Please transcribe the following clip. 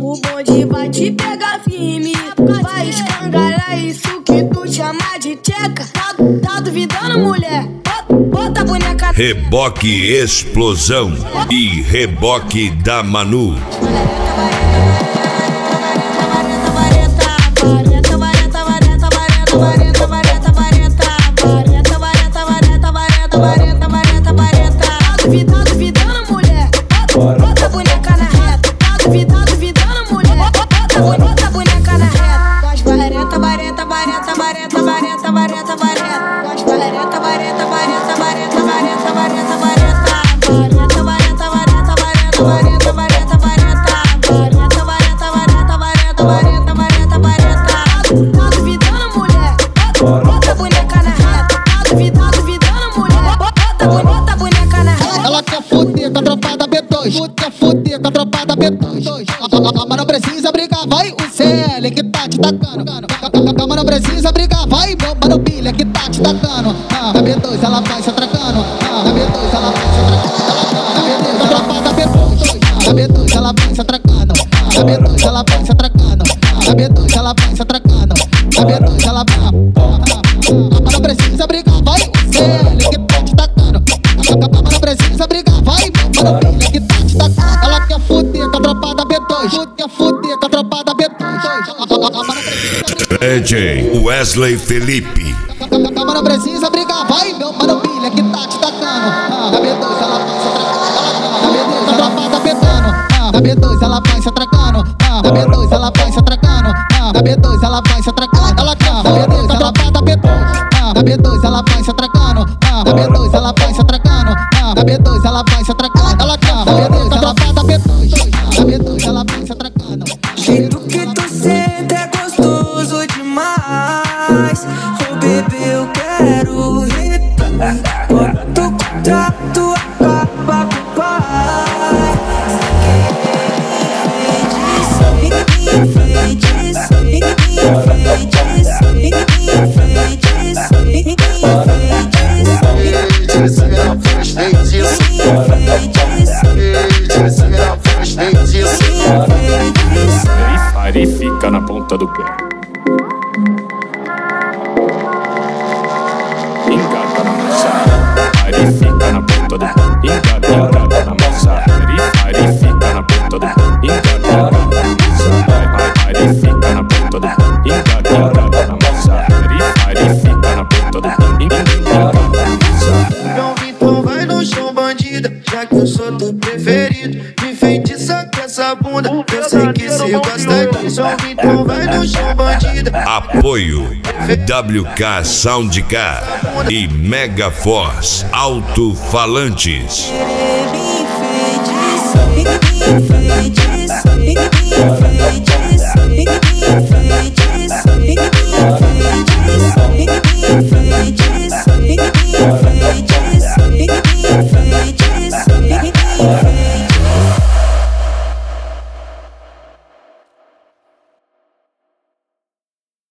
O bonde vai te pegar firme, vai escangalhar isso que tu chama de tcheca. Tá duvidando, mulher? Bota a boneca. Reboque Explosão e Reboque da Manu. Tá duvidando, mulher? Bota a boneca na reta. Tá duvidando, mulher? Bota a boneca na reta. Gosto vareta, vareta, vareta, vareta, vareta, vareta, vareta. Gosto vareta, vareta, vareta, vareta, vareta, vareta, vareta. Vareta, vareta, vareta, vareta, vareta, vareta, vareta. Vareta, vareta, vareta, vareta, vareta, vareta, vareta. Tá duvidando, mulher? Bota a boneca na reta. Tá duvidando, mulher? Bota a boneca na reta. Ela quer fuder com a tropa da B2, quer fuder com a tropa da B2. Mas não precisa brigar, vai o CL que tá te tacando. Mas não precisa brigar, vai meu mano Bilha que tá te tacando. Na B2 ela vai se atracando, na B2 ela vai se atracando. Na B2 a tropa da B2, na B2 ela vai se atracando. Na B2 ela vai se atracando, na B2 ela vai se atracando. Na B2 ela vai. Mas não precisa brigar, vai o CL que tá te tacando. Mas não precisa brigar, vai meu mano Bilha que tá te tacando. Ela quer fuder com a tropa da B2, quer fuder com a tropa da B2. DJ Wesley Felipe. Mas não precisa brigar, vai meu mano Bilha que tá te tacando. Na B2 ela vai se atracando, na B2 a tropa da B2. Na B2 ela vai se atracando, na B2 ela vai se atracando, na B2 ela vai se atracando. Ela quer na B2 a tropa da B2. Na B2 ela vai se atracando, na B2 ela vai se atracando, na B2 ela vai se atracando. Ela quer na B2 a tropa da B2. Na B2 ela vai se atracando. Jeito que tu senta é gostoso demais. Ô bebê, eu quero retar. Quando tu contrato acaba com o pai. E fica na ponta do pé. Engata na moça, aí fica na ponta do pé. Engata na moça, aí fica na ponta do pé. Engata na moça, aí fica na ponta do pé. Engata na moça, aí fica na ponta do pé. Engata na moça. Então vai no chão, bandida, já que eu sou teu preferido. Me enfeitiça com essa bunda, eu sei que cê gosta disso. Então vai no chão, bandida. Apoio WK Soundcar e Mega Force Alto-Falantes. Me enfeitiça, me enfeitiça, me enfeitiça.